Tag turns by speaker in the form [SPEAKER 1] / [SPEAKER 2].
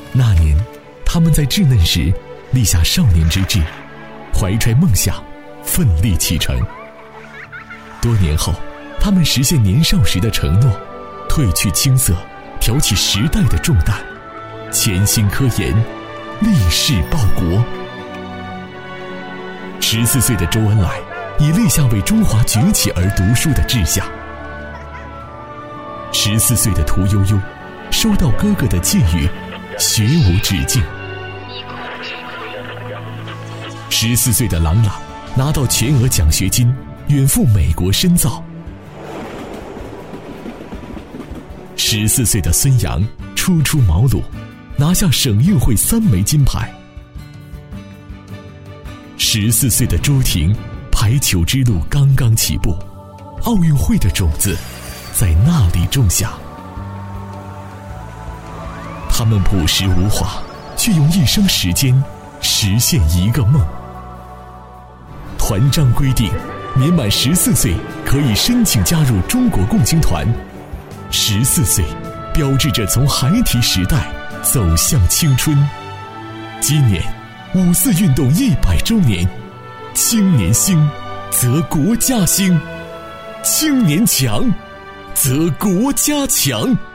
[SPEAKER 1] 那年，他们在稚嫩时立下少年之志，怀揣梦想，奋力启程。多年后，他们实现年少时的承诺，褪去青涩，挑起时代的重担，潜心科研，立誓报国。14岁的周恩来已立下为中华崛起而读书的志向。14岁的屠呦呦收到哥哥的寄语，学无止境。14岁的郎朗拿到全额奖学金，远赴美国深造。14岁的孙杨初出茅庐，拿下省运会3枚金牌。14岁的朱婷，排球之路刚刚起步，奥运会的种子在那里种下。他们朴实无华，却用一生时间实现一个梦。团章规定，年满14岁可以申请加入中国共青团。14岁，标志着从孩提时代走向青春。今年5·4运动100周年，青年兴，则国家兴；青年强，则国家强。